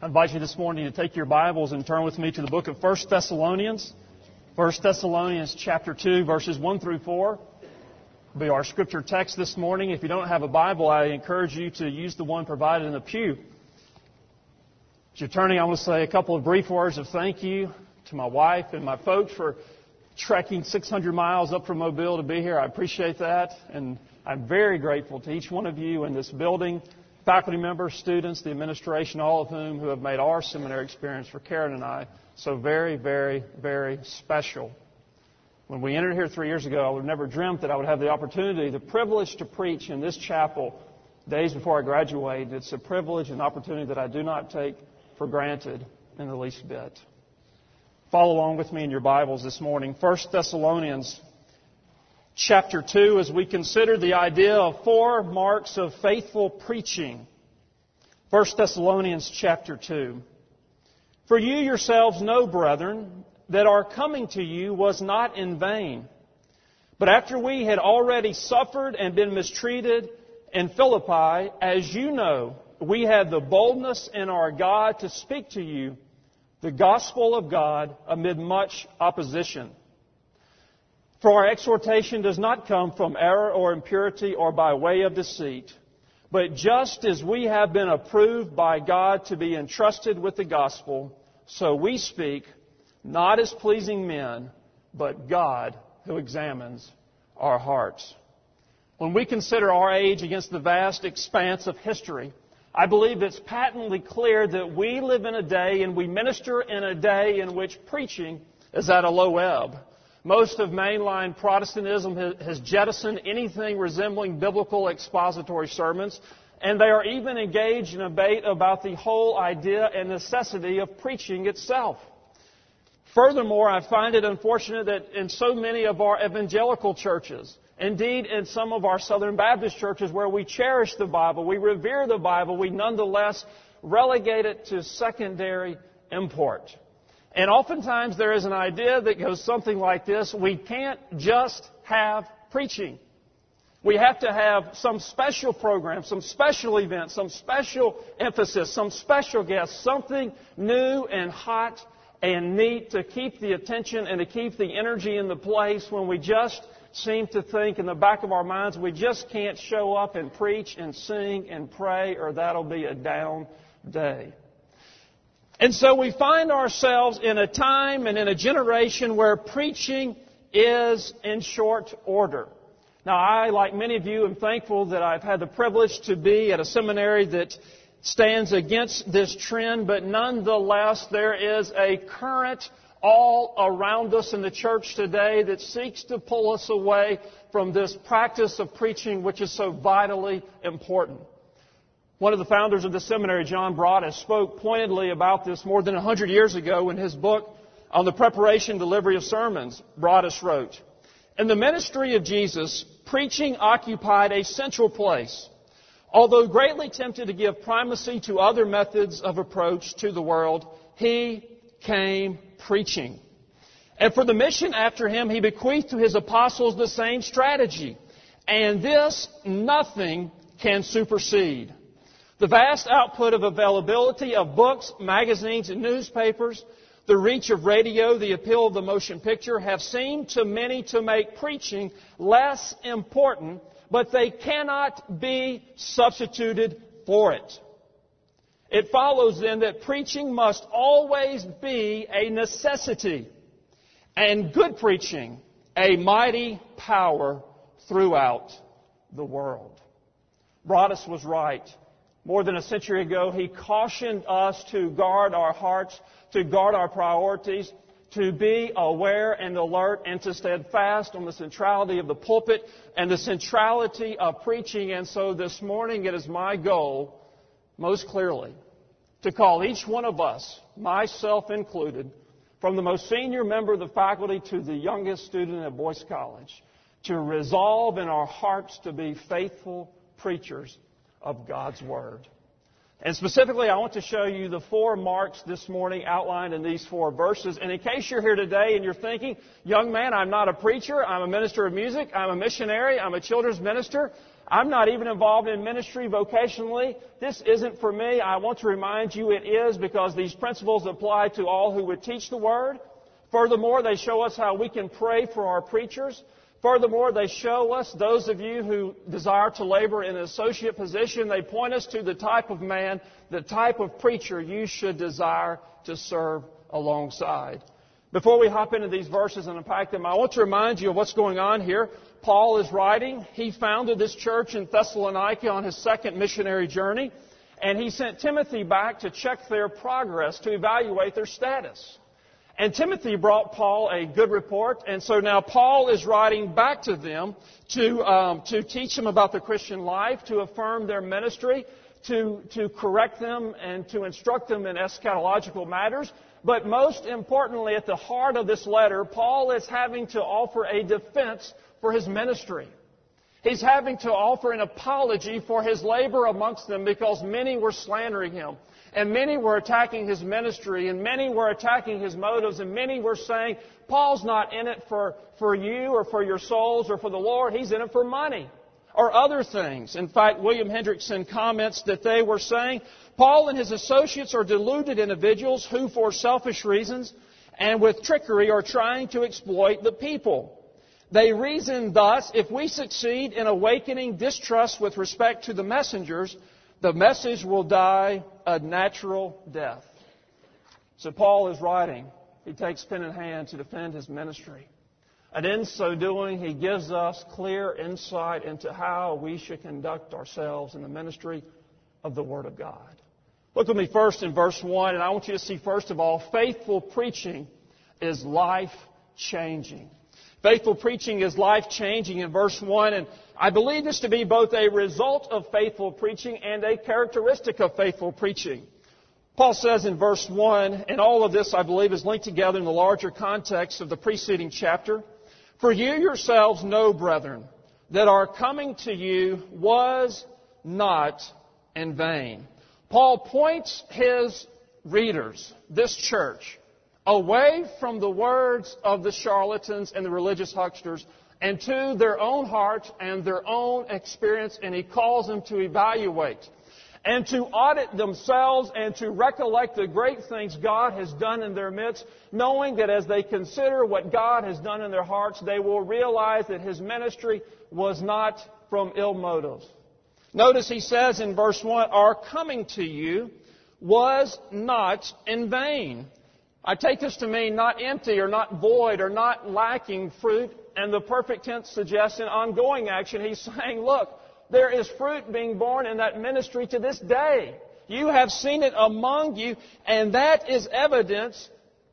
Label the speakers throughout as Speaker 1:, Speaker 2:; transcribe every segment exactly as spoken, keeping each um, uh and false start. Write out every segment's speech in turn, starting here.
Speaker 1: I invite you this morning to take your Bibles and turn with me to the book of First Thessalonians. First Thessalonians chapter two, verses one through four will be our scripture text this morning. If you don't have a Bible, I encourage you to use the one provided in the pew. As you're turning, I want to say a couple of brief words of thank you to my wife and my folks for trekking six hundred miles up from Mobile to be here. I appreciate that, and I'm very grateful to each one of you in this building, faculty members, students, the administration, all of whom who have made our seminary experience for Karen and I so very, very, very special. When we entered here three years ago, I would have never dreamt that I would have the opportunity, the privilege to preach in this chapel days before I graduate. It's a privilege and opportunity that I do not take for granted in the least bit. Follow along with me in your Bibles this morning. First Thessalonians chapter two, as we consider the idea of four marks of faithful preaching. First Thessalonians chapter two. For you yourselves know, brethren, that our coming to you was not in vain. But after we had already suffered and been mistreated in Philippi, as you know, we had the boldness in our God to speak to you the gospel of God amid much opposition. For our exhortation does not come from error or impurity or by way of deceit, but just as we have been approved by God to be entrusted with the gospel, so we speak, not as pleasing men, but God who examines our hearts. When we consider our age against the vast expanse of history, I believe it's patently clear that we live in a day and we minister in a day in which preaching is at a low ebb. Most of mainline Protestantism has jettisoned anything resembling biblical expository sermons, and they are even engaged in a debate about the whole idea and necessity of preaching itself. Furthermore, I find it unfortunate that in so many of our evangelical churches, indeed in some of our Southern Baptist churches where we cherish the Bible, we revere the Bible, we nonetheless relegate it to secondary import. And oftentimes there is an idea that goes something like this: we can't just have preaching. We have to have some special program, some special event, some special emphasis, some special guest, something new and hot and neat to keep the attention and to keep the energy in the place, when we just seem to think in the back of our minds we just can't show up and preach and sing and pray, or that'll be a down day. And so we find ourselves in a time and in a generation where preaching is in short order. Now, I, like many of you, am thankful that I've had the privilege to be at a seminary that stands against this trend, but nonetheless, there is a current all around us in the church today that seeks to pull us away from this practice of preaching, which is so vitally important. One of the founders of the seminary, John Broadus, spoke pointedly about this more than one hundred years ago in his book on the preparation and delivery of sermons. Broadus wrote, "In the ministry of Jesus, preaching occupied a central place. Although greatly tempted to give primacy to other methods of approach to the world, he came preaching. And for the mission after him, he bequeathed to his apostles the same strategy. And this nothing can supersede. The vast output of availability of books, magazines, and newspapers, the reach of radio, the appeal of the motion picture, have seemed to many to make preaching less important, but they cannot be substituted for it. It follows then that preaching must always be a necessity, and good preaching a mighty power throughout the world." Broadus was right. More than a century ago, he cautioned us to guard our hearts, to guard our priorities, to be aware and alert, and to stand fast on the centrality of the pulpit and the centrality of preaching. And so this morning it is my goal, most clearly, to call each one of us, myself included, from the most senior member of the faculty to the youngest student at Boyce College, to resolve in our hearts to be faithful preachers of God's Word. And specifically, I want to show you the four marks this morning outlined in these four verses. And in case you're here today and you're thinking, young man, I'm not a preacher, I'm a minister of music, I'm a missionary, I'm a children's minister, I'm not even involved in ministry vocationally. This isn't for me. I want to remind you it is, because these principles apply to all who would teach the Word. Furthermore, they show us how we can pray for our preachers. Furthermore, they show us, those of you who desire to labor in an associate position, they point us to the type of man, the type of preacher you should desire to serve alongside. Before we hop into these verses and unpack them, I want to remind you of what's going on here. Paul is writing. He founded this church in Thessalonica on his second missionary journey, and he sent Timothy back to check their progress, to evaluate their status. And Timothy brought Paul a good report, and so now Paul is writing back to them to um, to teach them about the Christian life, to affirm their ministry, to to correct them and to instruct them in eschatological matters. But most importantly, at the heart of this letter, Paul is having to offer a defense for his ministry. He's having to offer an apology for his labor amongst them, because many were slandering him. And many were attacking his ministry, and many were attacking his motives, and many were saying, Paul's not in it for, for you or for your souls or for the Lord. He's in it for money or other things. In fact, William Hendrickson comments that they were saying, Paul and his associates are deluded individuals who, for selfish reasons and with trickery, are trying to exploit the people. They reason thus: if we succeed in awakening distrust with respect to the messengers, the message will die a natural death. So Paul is writing. He takes pen in hand to defend his ministry. And in so doing, he gives us clear insight into how we should conduct ourselves in the ministry of the Word of God. Look with me first in verse one, and I want you to see, first of all, faithful preaching is life-changing. Faithful preaching is life-changing in verse one, and I believe this to be both a result of faithful preaching and a characteristic of faithful preaching. Paul says in verse one, and all of this, I believe, is linked together in the larger context of the preceding chapter. For you yourselves know, brethren, that our coming to you was not in vain. Paul points his readers, this church, away from the words of the charlatans and the religious hucksters and to their own hearts and their own experience, and he calls them to evaluate and to audit themselves and to recollect the great things God has done in their midst, knowing that as they consider what God has done in their hearts, they will realize that his ministry was not from ill motives. Notice he says in verse one, our coming to you was not in vain. I take this to mean not empty or not void or not lacking fruit, and the perfect tense suggests an ongoing action. He's saying, look, there is fruit being born in that ministry to this day. You have seen it among you, and that is evidence,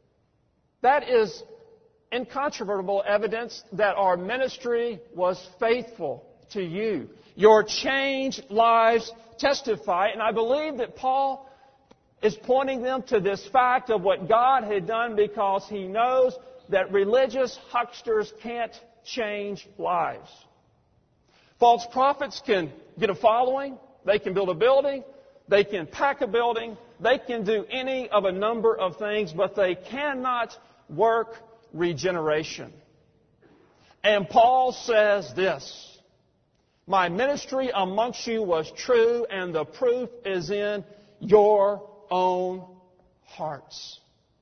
Speaker 1: that is incontrovertible evidence that our ministry was faithful to you. Your changed lives testify, and I believe that Paul is pointing them to this fact of what God had done, because he knows that religious hucksters can't change lives. False prophets can get a following, they can build a building, they can pack a building, they can do any of a number of things, but they cannot work regeneration. And Paul says this, my ministry amongst you was true, and the proof is in your own hearts.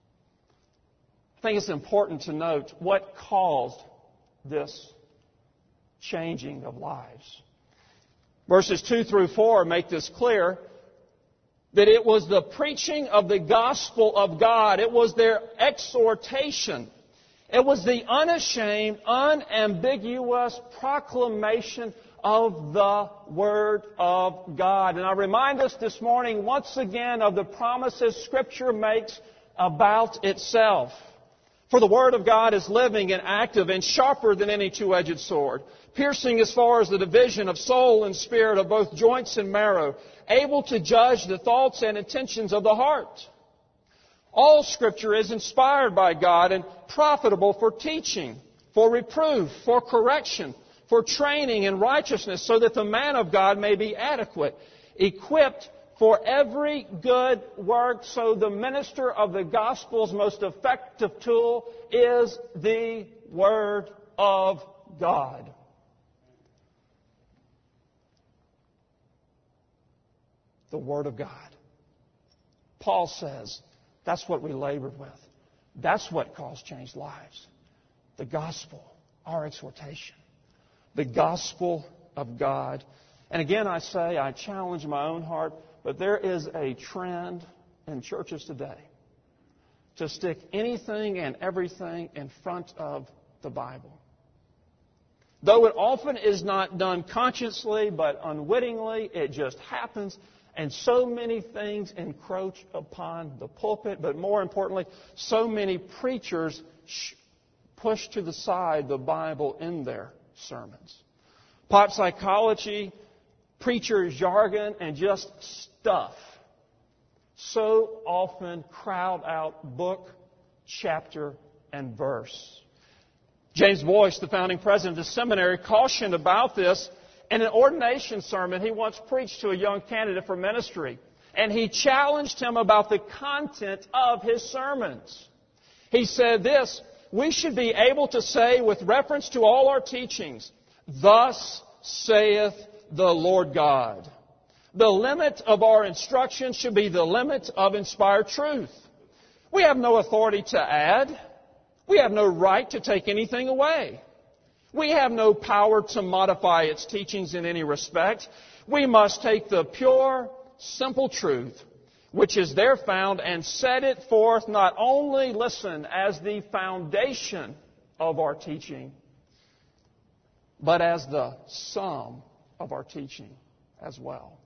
Speaker 1: I think it's important to note what caused this changing of lives. Verses two through four make this clear, that it was the preaching of the gospel of God. It was their exhortation. It was the unashamed, unambiguous proclamation of the Word of God. And I remind us this morning once again of the promises Scripture makes about itself. For the Word of God is living and active and sharper than any two-edged sword, piercing as far as the division of soul and spirit, of both joints and marrow, able to judge the thoughts and intentions of the heart. All Scripture is inspired by God and profitable for teaching, for reproof, for correction, for training in righteousness, so that the man of God may be adequate, equipped for every good work. So the minister of the gospel's most effective tool is the Word of God. the Word of God. Paul says that's what we labored with. That's what caused changed lives. The gospel, our exhortation. The gospel of God. And again, I say, I challenge my own heart, but there is a trend in churches today to stick anything and everything in front of the Bible. Though it often is not done consciously, but unwittingly, it just happens. And so many things encroach upon the pulpit, but more importantly, so many preachers push to the side the Bible in their sermons. Pop psychology, preacher jargon, and just stuff so often crowd out book, chapter, and verse. James Boyce, the founding president of the seminary, cautioned about this in an ordination sermon he once preached to a young candidate for ministry. And he challenged him about the content of his sermons. He said this, "We should be able to say with reference to all our teachings, 'Thus saith the Lord God.' The limit of our instruction should be the limit of inspired truth. We have no authority to add. We have no right to take anything away. We have no power to modify its teachings in any respect. We must take the pure, simple truth, which is there found, and set it forth not only, listen, as the foundation of our teaching, but as the sum of our teaching as well."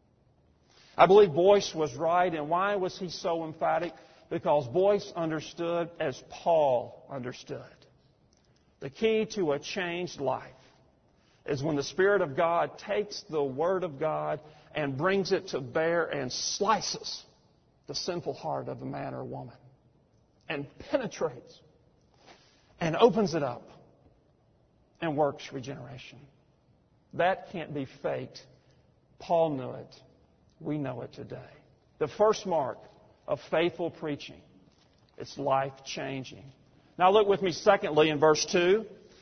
Speaker 1: I believe Boyce was right. And why was he so emphatic? Because Boyce understood as Paul understood. The key to a changed life is when the Spirit of God takes the Word of God and brings it to bear and slices the sinful heart of a man or woman and penetrates and opens it up and works regeneration. That can't be faked. Paul knew it. We know it today. The first mark of faithful preaching, it's life-changing. Now look with me secondly in verse two.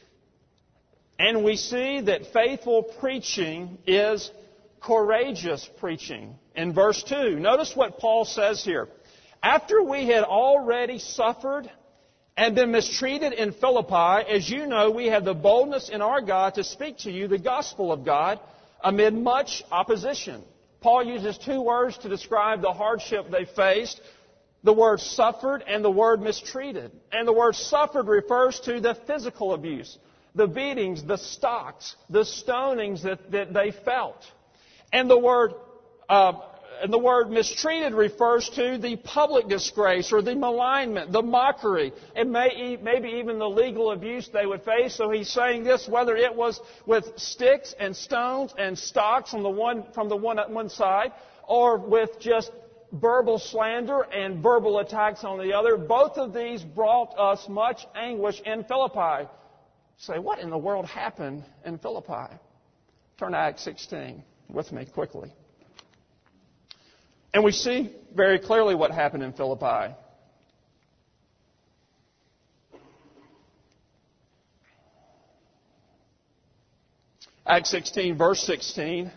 Speaker 1: And we see that faithful preaching is courageous preaching. In verse two, notice what Paul says here. After we had already suffered and been mistreated in Philippi, as you know, we have the boldness in our God to speak to you the gospel of God amid much opposition. Paul uses two words to describe the hardship they faced. The word suffered and the word mistreated. And the word suffered refers to the physical abuse, the beatings, the stocks, the stonings that, that they felt. And the word uh, and the word mistreated refers to the public disgrace or the malignment, the mockery, and may, maybe even the legal abuse they would face. So he's saying this, whether it was with sticks and stones and stocks on the one, from the one, one side, or with just verbal slander and verbal attacks on the other, both of these brought us much anguish in Philippi. You say, what in the world happened in Philippi? Turn to Acts sixteen with me quickly. And we see very clearly what happened in Philippi. Acts sixteen, verse sixteen.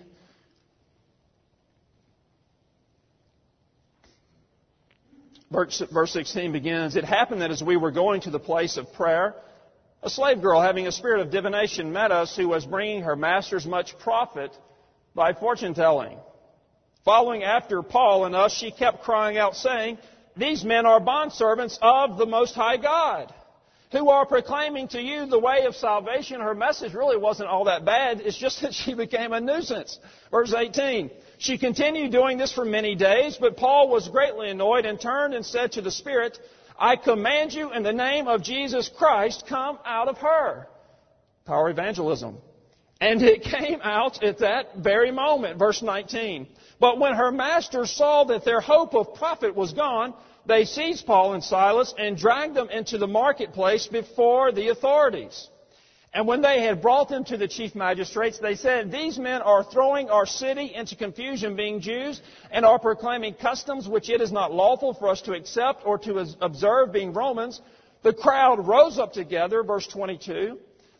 Speaker 1: Verse sixteen begins, "It happened that as we were going to the place of prayer, a slave girl having a spirit of divination met us, who was bringing her masters much profit by fortune-telling. Following after Paul and us, she kept crying out, saying, 'These men are bondservants of the Most High God, who are proclaiming to you the way of salvation.'" Her message really wasn't all that bad. It's just that she became a nuisance. Verse eighteen, "She continued doing this for many days, but Paul was greatly annoyed and turned and said to the Spirit, 'I command you in the name of Jesus Christ, come out of her.'" Power evangelism. "And it came out at that very moment." Verse nineteen. "But when her masters saw that their hope of profit was gone, they seized Paul and Silas and dragged them into the marketplace before the authorities. And when they had brought them to the chief magistrates, they said, 'These men are throwing our city into confusion, being Jews, and are proclaiming customs which it is not lawful for us to accept or to observe, being Romans.' The crowd rose up together," verse twenty-two,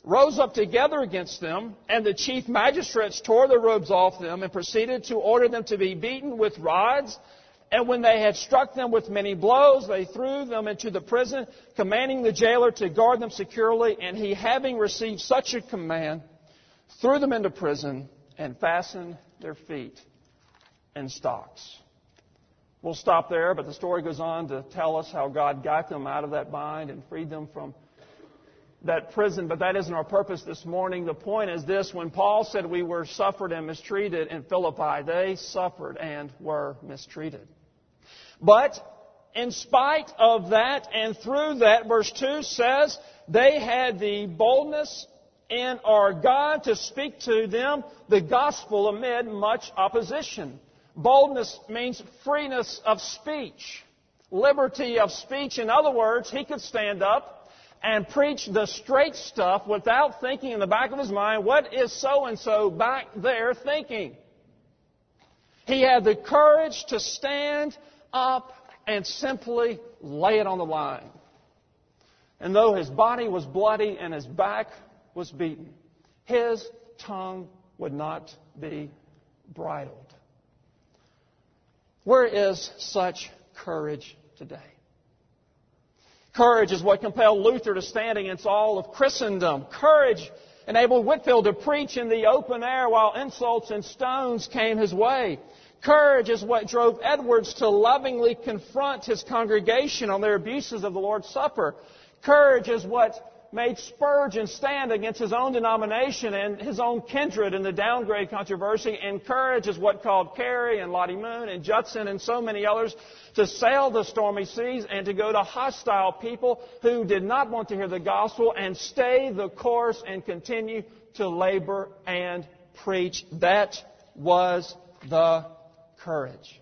Speaker 1: rose up together against them, and the chief magistrates tore their robes off them and proceeded to order them to be beaten with rods. And when they had struck them with many blows, they threw them into the prison, commanding the jailer to guard them securely. And he, having received such a command, threw them into prison and fastened their feet in stocks. We'll stop there, but the story goes on to tell us how God got them out of that bind and freed them from that prison. But that isn't our purpose this morning. The point is this: when Paul said we were suffered and mistreated in Philippi, they suffered and were mistreated. But in spite of that and through that, verse two says, they had the boldness in our God to speak to them the gospel amid much opposition. Boldness means freeness of speech, liberty of speech. In other words, he could stand up and preach the straight stuff without thinking in the back of his mind, what is so-and-so back there thinking? He had the courage to stand up and simply lay it on the line. And though his body was bloody and his back was beaten, his tongue would not be bridled. Where is such courage today? Courage is what compelled Luther to stand against all of Christendom. Courage enabled Whitefield to preach in the open air while insults and stones came his way. Courage is what drove Edwards to lovingly confront his congregation on their abuses of the Lord's Supper. Courage is what made Spurgeon stand against his own denomination and his own kindred in the downgrade controversy. And courage is what called Carey and Lottie Moon and Judson and so many others to sail the stormy seas and to go to hostile people who did not want to hear the gospel and stay the course and continue to labor and preach. That was the courage.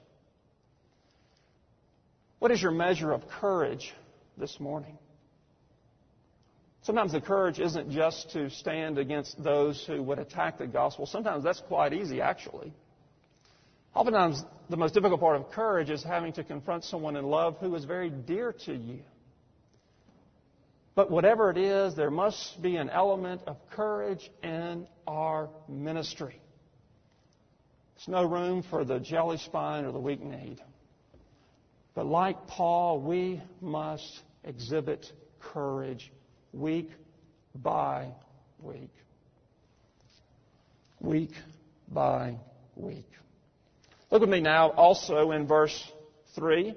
Speaker 1: What is your measure of courage this morning? Sometimes the courage isn't just to stand against those who would attack the gospel. Sometimes that's quite easy, actually. Oftentimes, the most difficult part of courage is having to confront someone in love who is very dear to you. But whatever it is, there must be an element of courage in our ministry. There's no room for the jelly spine or the weak-kneed. But like Paul, we must exhibit courage week by week. Week by week. Look at me now also in verse three.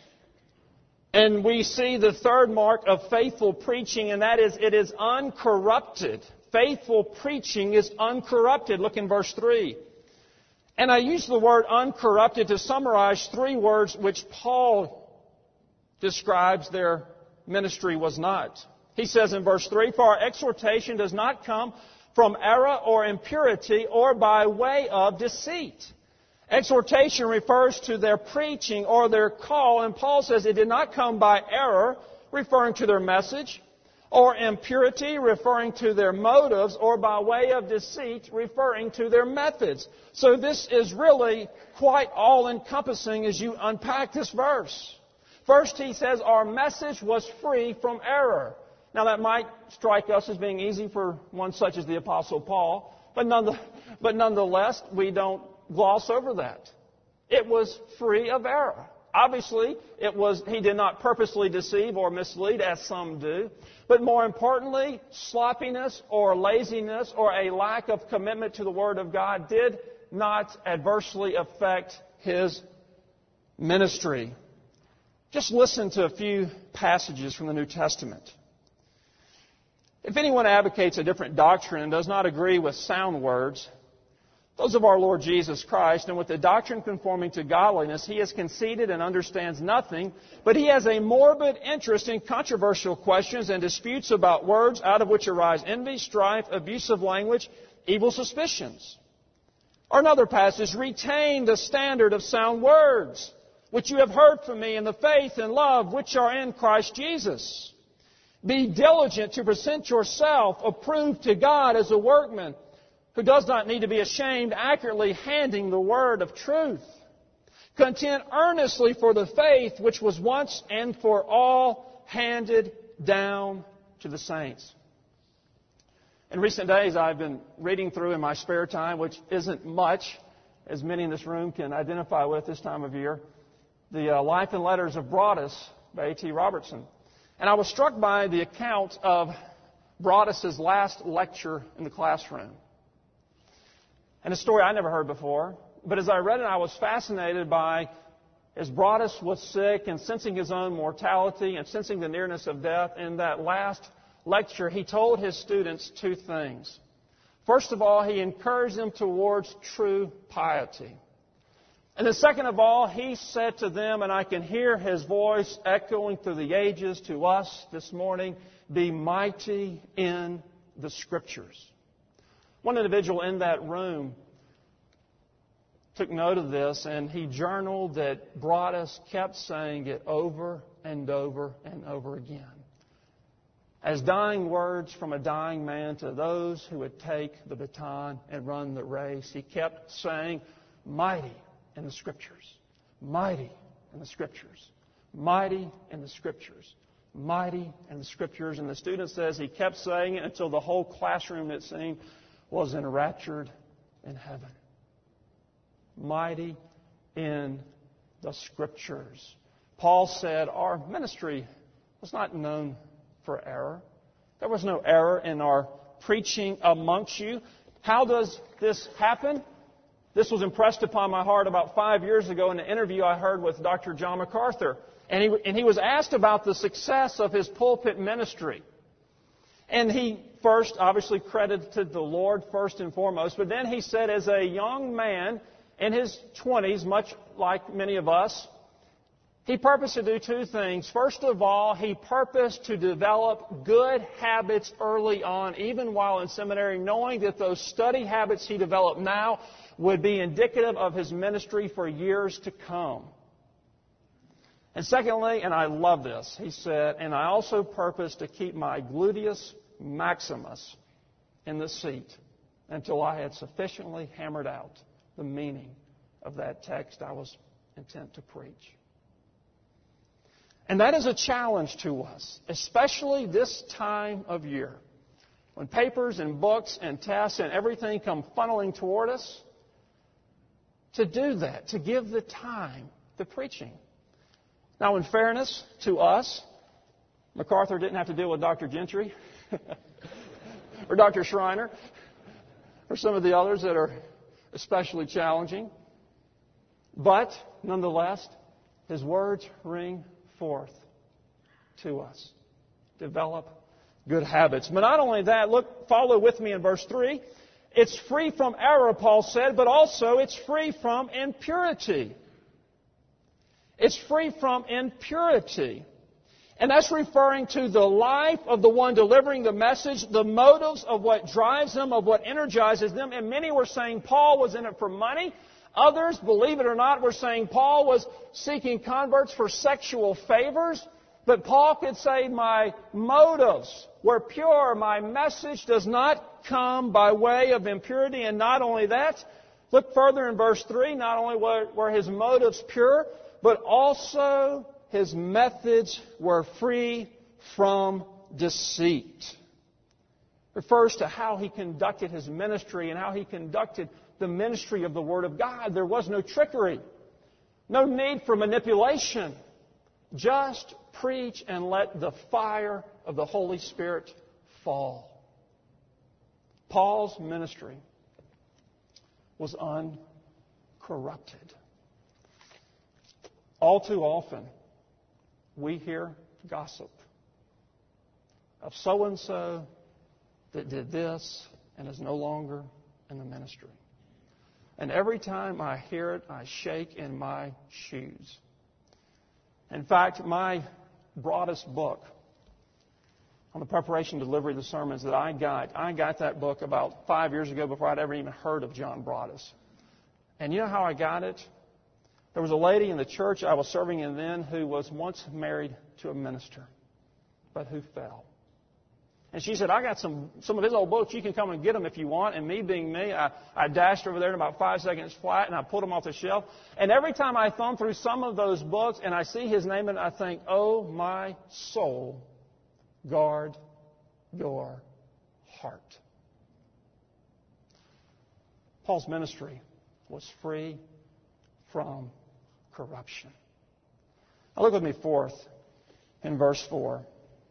Speaker 1: And we see the third mark of faithful preaching, and that is it is uncorrupted. Faithful preaching is uncorrupted. Look in verse three. And I use the word uncorrupted to summarize three words which Paul describes their ministry was not. He says in verse three, for our exhortation does not come from error or impurity or by way of deceit. Exhortation refers to their preaching or their call, and Paul says it did not come by error, referring to their message, or impurity, referring to their motives, or by way of deceit, referring to their methods. So this is really quite all-encompassing as you unpack this verse. First, he says, our message was free from error. Now, that might strike us as being easy for one such as the Apostle Paul, but, none, but nonetheless, we don't gloss over that. It was free of error. Obviously, it was he did not purposely deceive or mislead, as some do. But more importantly, sloppiness or laziness or a lack of commitment to the Word of God did not adversely affect his ministry. Just listen to a few passages from the New Testament. If anyone advocates a different doctrine and does not agree with sound words, those of our Lord Jesus Christ, and with the doctrine conforming to godliness, he is conceited and understands nothing, but he has a morbid interest in controversial questions and disputes about words, out of which arise envy, strife, abusive language, evil suspicions. Or another passage, retain the standard of sound words, which you have heard from me in the faith and love which are in Christ Jesus. Be diligent to present yourself approved to God as a workman who does not need to be ashamed, accurately handing the word of truth. Contend earnestly for the faith which was once and for all handed down to the saints. In recent days, I've been reading through in my spare time, which isn't much, as many in this room can identify with this time of year, the uh, Life and Letters of Broadus by A T Robertson. And I was struck by the account of Broadus's last lecture in the classroom. And a story I never heard before. But as I read it, I was fascinated by, as Broadus was sick and sensing his own mortality and sensing the nearness of death, in that last lecture, he told his students two things. First of all, he encouraged them towards true piety. And then second of all, he said to them, and I can hear his voice echoing through the ages to us this morning, be mighty in the Scriptures. One individual in that room took note of this, and he journaled that Broadus kept saying it over and over and over again, as dying words from a dying man to those who would take the baton and run the race. He kept saying, mighty in the Scriptures, mighty in the Scriptures, mighty in the Scriptures, mighty in the Scriptures. And the student says he kept saying it until the whole classroom, it seemed, was enraptured in heaven. Mighty in the Scriptures. Paul said our ministry was not known for error. There was no error in our preaching amongst you. How does this happen? This was impressed upon my heart about five years ago in an interview I heard with Doctor John MacArthur. And he, and he was asked about the success of his pulpit ministry. And he first obviously credited the Lord first and foremost. But then he said, as a young man in his twenties, much like many of us, he purposed to do two things. First of all, he purposed to develop good habits early on, even while in seminary, knowing that those study habits he developed now would be indicative of his ministry for years to come. And secondly, and I love this, he said, and I also purpose to keep my gluteus maximus in the seat until I had sufficiently hammered out the meaning of that text I was intent to preach. And that is a challenge to us, especially this time of year, when papers and books and tests and everything come funneling toward us, to do that, to give the time to preaching. Now, in fairness to us, MacArthur didn't have to deal with Doctor Gentry or Doctor Schreiner or some of the others that are especially challenging. But, nonetheless, his words ring forth to us. Develop good habits. But not only that, look, follow with me in verse three. It's free from error, Paul said, but also it's free from impurity. It's free from impurity. And that's referring to the life of the one delivering the message, the motives of what drives them, of what energizes them. And many were saying Paul was in it for money. Others, believe it or not, were saying Paul was seeking converts for sexual favors. But Paul could say, my motives were pure. My message does not come by way of impurity. And not only that, look further in verse three, not only were, were his motives pure, but also his methods were free from deceit. Refers to how he conducted his ministry and how he conducted the ministry of the Word of God. There was no trickery, no need for manipulation. Just preach and let the fire of the Holy Spirit fall. Paul's ministry was uncorrupted. All too often, we hear gossip of so-and-so that did this and is no longer in the ministry. And every time I hear it, I shake in my shoes. In fact, my broadest book on the preparation and delivery of the sermons that I got, I got that book about five years ago before I'd ever even heard of John Broadus. And you know how I got it? There was a lady in the church I was serving in then who was once married to a minister, but who fell. And she said, I got some, some of his old books. You can come and get them if you want. And me being me, I, I dashed over there in about five seconds flat, and I pulled them off the shelf. And every time I thumb through some of those books and I see his name in it, I think, oh, my soul, guard your heart. Paul's ministry was free from corruption. Now look with me forth in verse four.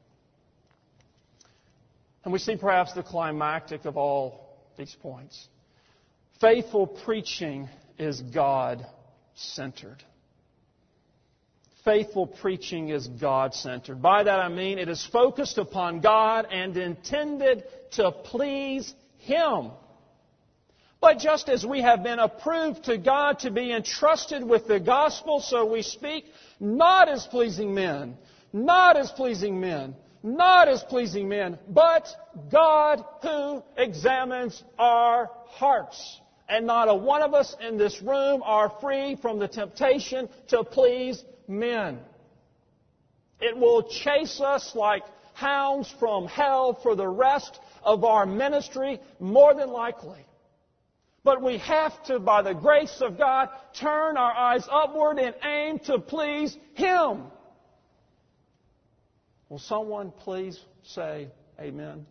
Speaker 1: And we see perhaps the climactic of all these points. Faithful preaching is God-centered. Faithful preaching is God-centered. By that I mean it is focused upon God and intended to please Him. But just as we have been approved to God to be entrusted with the gospel, so we speak not as pleasing men, not as pleasing men, not as pleasing men, but God who examines our hearts. And not a one of us in this room are free from the temptation to please men. It will chase us like hounds from hell for the rest of our ministry, more than likely. But we have to, by the grace of God, turn our eyes upward and aim to please Him. Will someone please say amen?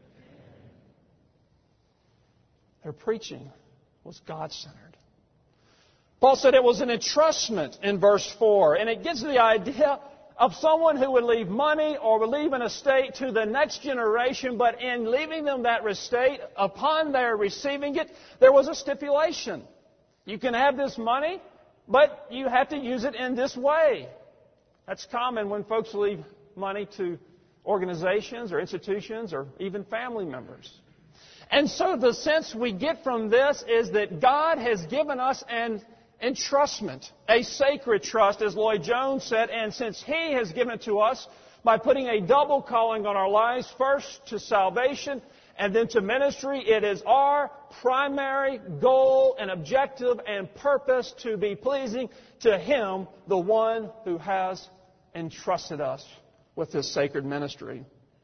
Speaker 1: Their preaching was God-centered. Paul said it was an entrustment in verse four, and it gives the idea of someone who would leave money or would leave an estate to the next generation, but in leaving them that estate, upon their receiving it, there was a stipulation. You can have this money, but you have to use it in this way. That's common when folks leave money to organizations or institutions or even family members. And so the sense we get from this is that God has given us an entrustment, a sacred trust, as Lloyd Jones said, and since He has given it to us by putting a double calling on our lives, first to salvation and then to ministry, it is our primary goal and objective and purpose to be pleasing to Him, the one who has entrusted us with this sacred ministry.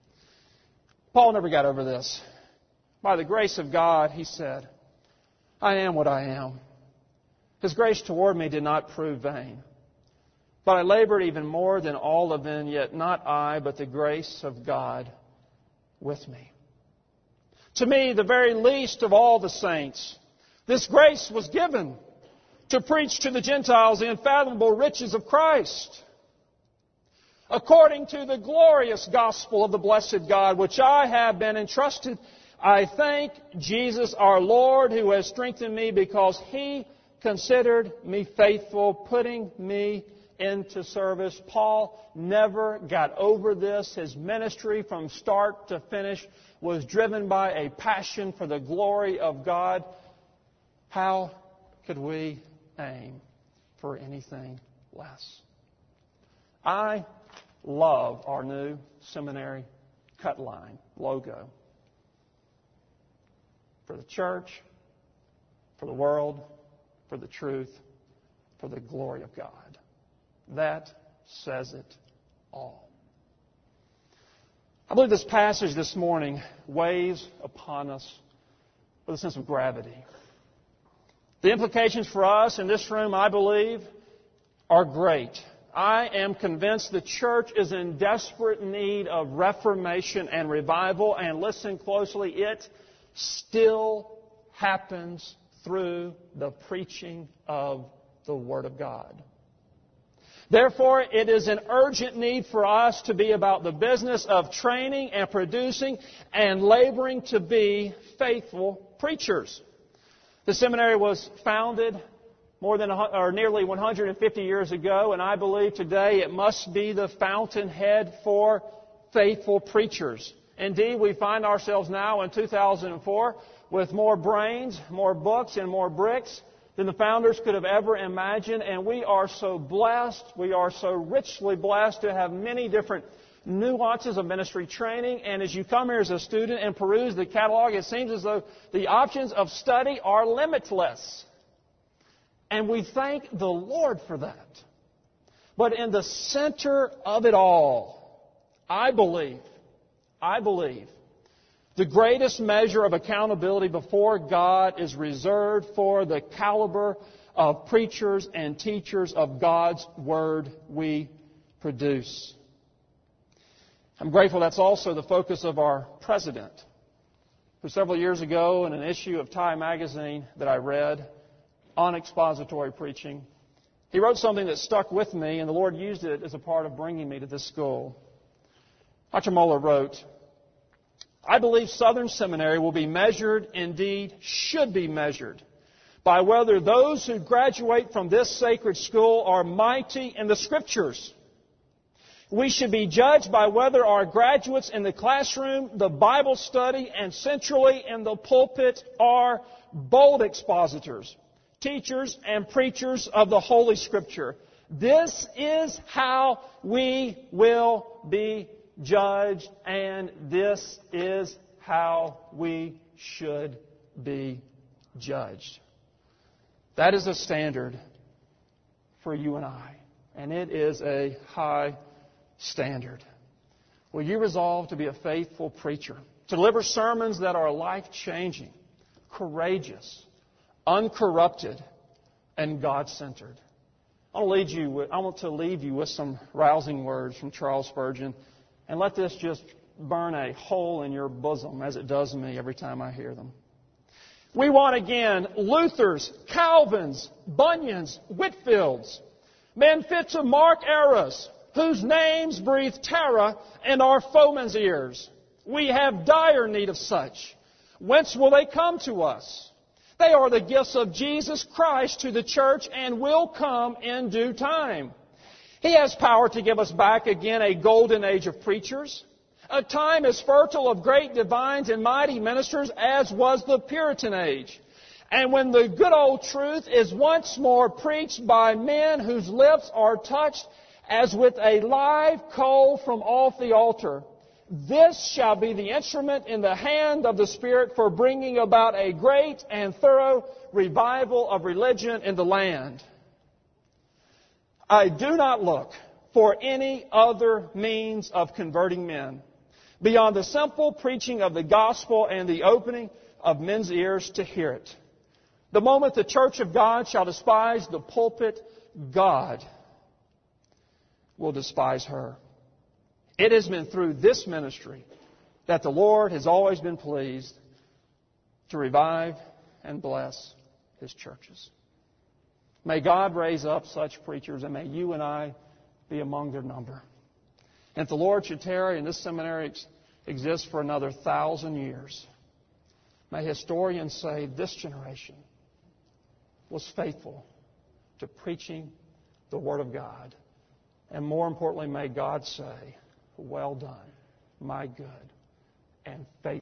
Speaker 1: Paul never got over this. By the grace of God, he said, I am what I am. His grace toward me did not prove vain. But I labored even more than all of them, yet not I, but the grace of God with me. To me, the very least of all the saints, this grace was given to preach to the Gentiles the unfathomable riches of Christ, according to the glorious gospel of the blessed God, which I have been entrusted. I thank Jesus our Lord, who has strengthened me because He considered me faithful, putting me into service. Paul never got over this. His ministry from start to finish was driven by a passion for the glory of God. How could we aim for anything less? I love our new seminary cut line logo. For the church, for the world, for the truth, for the glory of God. That says it all. I believe this passage this morning weighs upon us with a sense of gravity. The implications for us in this room, I believe, are great. I am convinced the church is in desperate need of reformation and revival, and listen closely, it still happens through the preaching of the Word of God. Therefore, it is an urgent need for us to be about the business of training and producing and laboring to be faithful preachers. The seminary was founded more than or nearly one hundred fifty years ago, and I believe today it must be the fountainhead for faithful preachers. Indeed, we find ourselves now in two thousand four with more brains, more books, and more bricks than the founders could have ever imagined. And we are so blessed, we are so richly blessed to have many different nuances of ministry training. And as you come here as a student and peruse the catalog, it seems as though the options of study are limitless. And we thank the Lord for that. But in the center of it all, I believe, I believe, the greatest measure of accountability before God is reserved for the caliber of preachers and teachers of God's Word we produce. I'm grateful that's also the focus of our president. who several years ago in an issue of Time magazine that I read on expository preaching, he wrote something that stuck with me, and the Lord used it as a part of bringing me to this school. Doctor Mohler wrote, "I believe Southern Seminary will be measured, indeed should be measured, by whether those who graduate from this sacred school are mighty in the Scriptures. We should be judged by whether our graduates in the classroom, the Bible study, and centrally in the pulpit are bold expositors, teachers, and preachers of the Holy Scripture. This is how we will be judged, and this is how we should be judged." That is a standard for you and I, and it is a high standard. Will you resolve to be a faithful preacher, to deliver sermons that are life-changing, courageous, uncorrupted, and God-centered? I want to lead you with, I want to leave you with some rousing words from Charles Spurgeon, and let this just burn a hole in your bosom as it does me every time I hear them. "We want again Luthers, Calvins, Bunyans, Whitfields, men fit to mark eras, whose names breathe terror in our foemen's ears. We have dire need of such. Whence will they come to us? They are the gifts of Jesus Christ to the church and will come in due time. He has power to give us back again a golden age of preachers, a time as fertile of great divines and mighty ministers as was the Puritan age. And when the good old truth is once more preached by men whose lips are touched as with a live coal from off the altar, this shall be the instrument in the hand of the Spirit for bringing about a great and thorough revival of religion in the land. I do not look for any other means of converting men beyond the simple preaching of the gospel and the opening of men's ears to hear it. The moment the church of God shall despise the pulpit, God will despise her. It has been through this ministry that the Lord has always been pleased to revive and bless His churches. May God raise up such preachers, and may you and I be among their number. And if the Lord should tarry and this seminary ex- exists for another thousand years, may historians say this generation was faithful to preaching the Word of God. And more importantly, may God say, "Well done, my good and faithful."